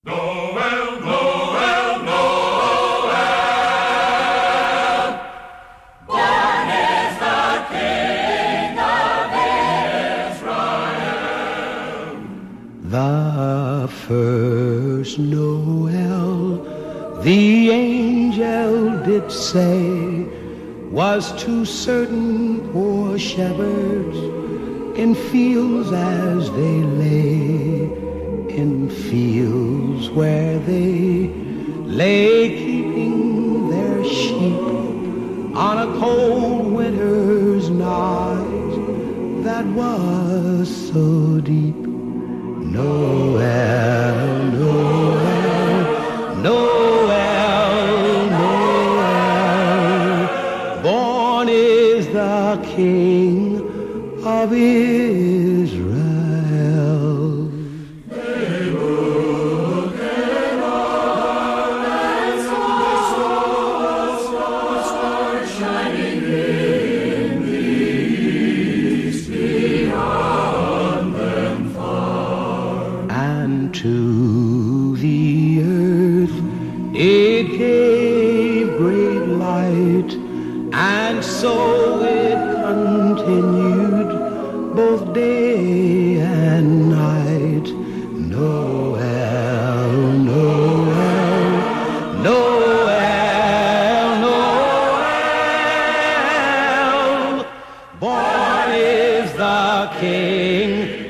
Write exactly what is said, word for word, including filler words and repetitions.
Noel, Noel, Noel. Born is the King of Israel. The first Noel, the angel did say, was to certain poor shepherds in fields as they lay, in fields where they lay keeping their sheep on a cold winter's night that was so deep. Noel, Noel, Noel, Noel, born is the King of Israel. And to the earth it gave great light, and so it continued both day and night. Noel, Noel, Noel, Noel, born is the King